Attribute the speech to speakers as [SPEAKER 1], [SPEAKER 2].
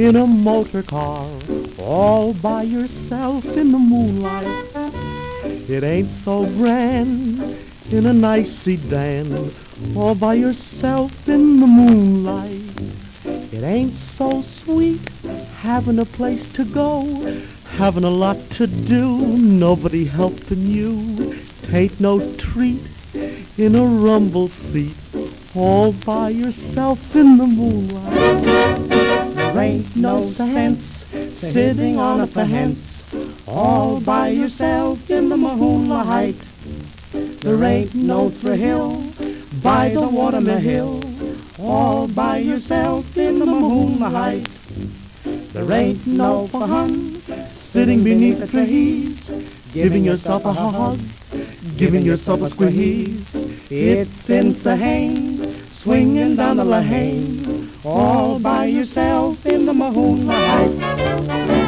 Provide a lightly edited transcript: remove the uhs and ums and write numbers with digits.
[SPEAKER 1] in a motor car, all by yourself in the moonlight. It ain't so grand in a nice sedan, all by yourself in the moonlight. It ain't so sweet having a place to go, having a lot to do, nobody helping you. Tain't no treat in a rumble seat, all by yourself in the moonlight. There ain't no sense sitting on a fence, all by yourself in the moonlight. There ain't no thrill by the watermill, all by yourself in the moonlight. There ain't no fun sitting beneath the trees, giving yourself a hug, giving yourself a squeeze. It's insane swinging down the lane, all by yourself in the moonlight.